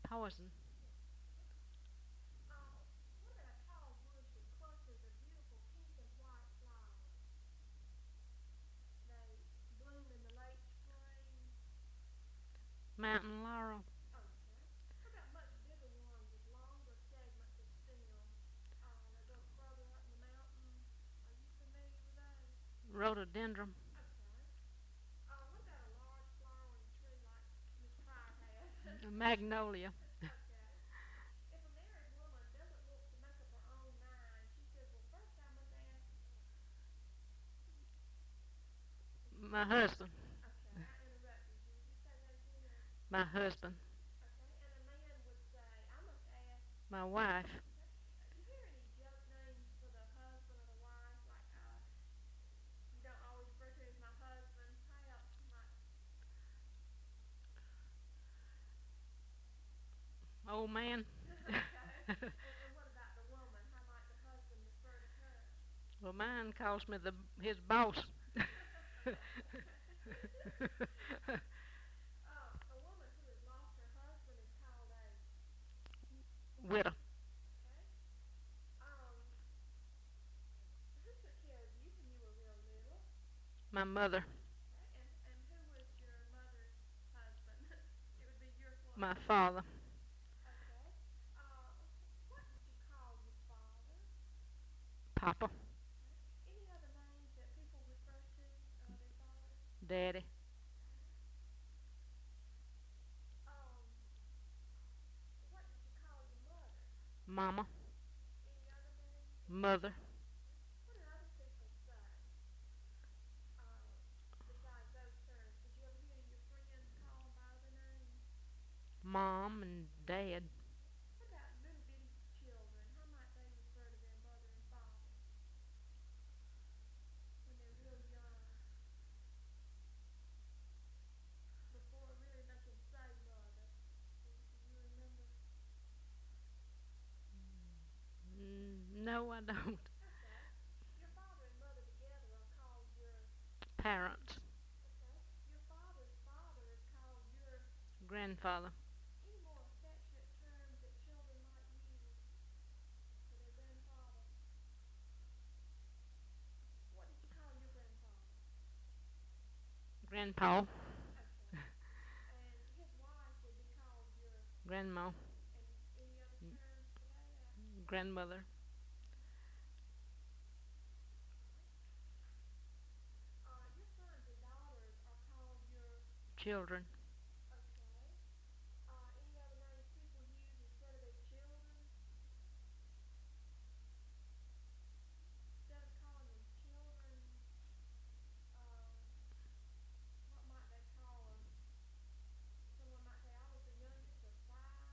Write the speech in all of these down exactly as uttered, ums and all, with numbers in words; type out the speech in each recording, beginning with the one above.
Poison. Uh, what about a tall bush with clusters of beautiful pink and white flowers? They bloom in the late spring. Mountain laurel. Okay. What about much bigger ones with longer segments of stem? Uh, they go further up in the mountains. Are you familiar with those? Rhododendron. Okay. Uh, what about a large flowering tree like Miss Pryor has? Magnolia. Okay. If a married woman doesn't want to make up her own mind, she says, well, first I must ask. My husband. Okay, I interrupted you. Would you say that again? My husband. Okay, and a man would say, I must ask. My wife. Okay, uh, you hear any joke names for the husband or the wife? Like, uh, you don't always refer to him as my husband. How else you might? Old man. Okay, and, and what about the woman? How might the husband refer to her? Well, mine calls me the his boss. uh, a woman who has lost her husband is called a. Widow. Okay. Um, who took care of you when you were real little? My mother. Okay, and and who was your mother's husband? It would be your what? My father. Okay. Uh, what did you call your father? Papa. Okay. Any other names that people refer to uh, their fathers? Daddy. Okay. Um, what did you call your mother? Mama. Any other names? Mother. Okay. What do other people say? Uh, besides those terms, did you ever hear your friends call them by other names? Mom and dad. Okay. What about little bitty children? How might they refer to their mother and father when they're real young, before really they can say mother? Do, do you remember? Mm, no, I don't. Okay. Your father and mother together are called your. Parents. Okay. Your father's father is called your. Grandfather. Any more affectionate terms that children might use for their grandfather? What did you call your grandfather? Grandpa. Okay. And his wife would be called your. Grandma. And any other terms for that? Grandmother. Okay. Uh, your sons and daughters are called your. Children. Okay. Uh, any other names people use instead of their children? Instead of calling them children, um, what might they call them? Someone might say, I was the youngest of five.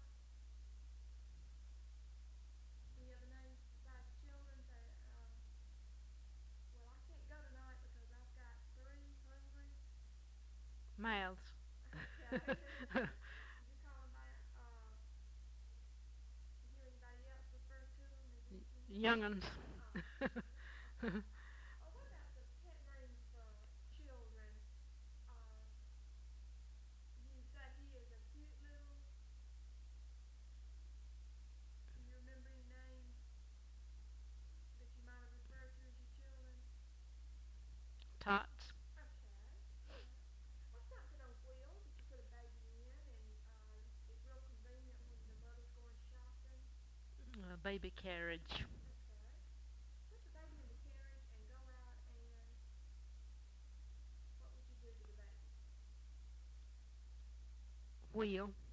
Any other names besides children? Say, um, well, I can't go tonight because I've got three hungry. Mouths. Okay. Did you call them by, uh, did you hear anybody else refer to them as anything else? Young'uns. Oh, okay. Oh, what about the pet names for children? Uh, you say he is a cute little. Do you remember any names that you might have referred to as your children? Tots. Okay. All right. What's something on wheels that you put a baby in and uh, it's real convenient when the mother's going shopping? A baby carriage. Okay. Put the baby in the carriage and go out and what would you do to the baby? Wheel.